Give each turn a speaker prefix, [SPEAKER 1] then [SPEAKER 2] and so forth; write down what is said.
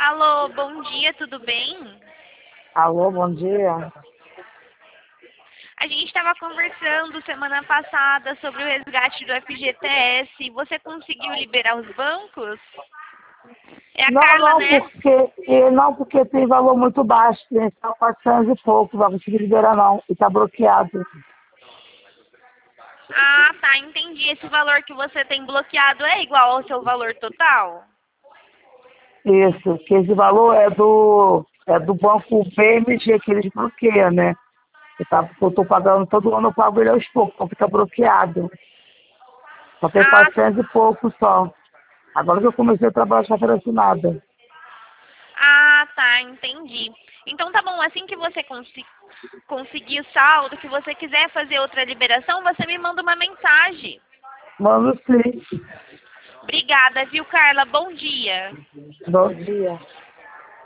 [SPEAKER 1] Alô, bom dia, tudo bem?
[SPEAKER 2] Alô, bom dia.
[SPEAKER 1] A gente estava conversando semana passada sobre o resgate do FGTS. Você conseguiu liberar os bancos? É a
[SPEAKER 2] Não,
[SPEAKER 1] Carla,
[SPEAKER 2] não,
[SPEAKER 1] né?
[SPEAKER 2] porque tem valor muito baixo, tem só 400 e pouco, vai conseguir liberar não, e tá bloqueado.
[SPEAKER 1] Ah, tá, entendi. Esse valor que você tem bloqueado é igual ao seu valor total?
[SPEAKER 2] Isso, que esse valor é do banco BMG que eles bloqueiam, né? Eu tô pagando todo ano, eu pago ele aos poucos, porque tá bloqueado. Só tem
[SPEAKER 1] Ah,
[SPEAKER 2] 400 e pouco só. Agora que eu comecei a trabalhar chácara assinada.
[SPEAKER 1] tá, entendi. Então tá bom, assim que você conseguir o saldo, que você quiser fazer outra liberação, você me manda uma mensagem.
[SPEAKER 2] Mano, sim.
[SPEAKER 1] Obrigada, viu, Carla? Bom dia.
[SPEAKER 2] Bom dia.